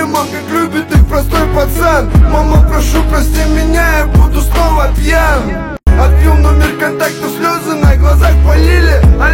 проблемам, как любит их простой пацан. Мама, прошу, прости меня, я буду снова пьян. Отбил номер контакта, слезы на глазах полили, а